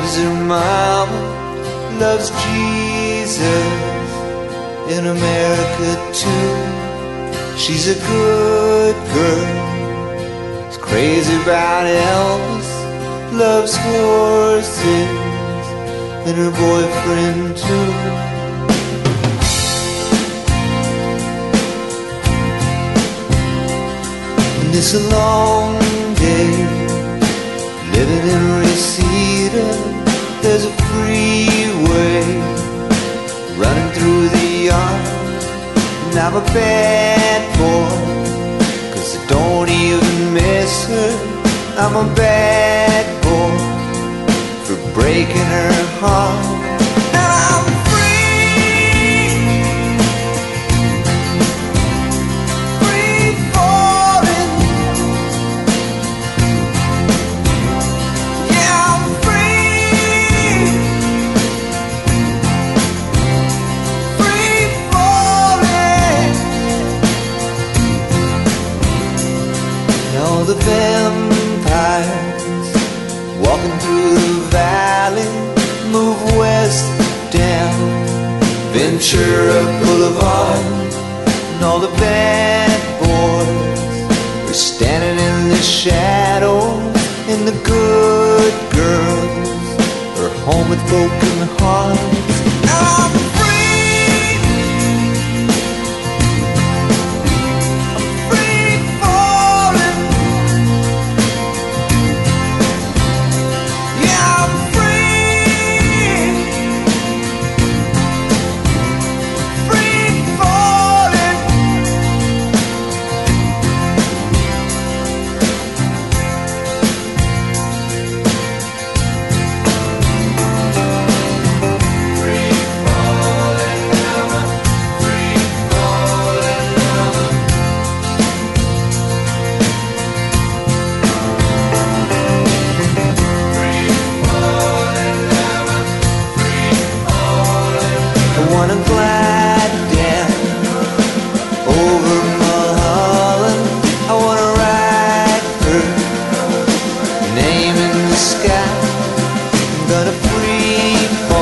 Says her mama loves Jesus in America too. She's a good girl, is crazy about Elvis, loves horses and her boyfriend too. And it's a long day living in Reseda. There's a freeway running through the yard, and I'm a bad boy, 'cause I don't even miss her. I'm a bad boy for breaking her heart. And I'm free, free falling. Yeah, I'm free, free falling. Now the vampires walking through the valley move west down Ventura Boulevard, and all the bad boys are standing in the shadows, and the good girls are home with broken hearts. I'm free, I'm free falling. Yeah, I'm free, free falling. Free falling now, free falling now. Free falling now, free falling. I wanna glide down over Mulholland. I wanna write her name in the sky. I'm gonna free fall.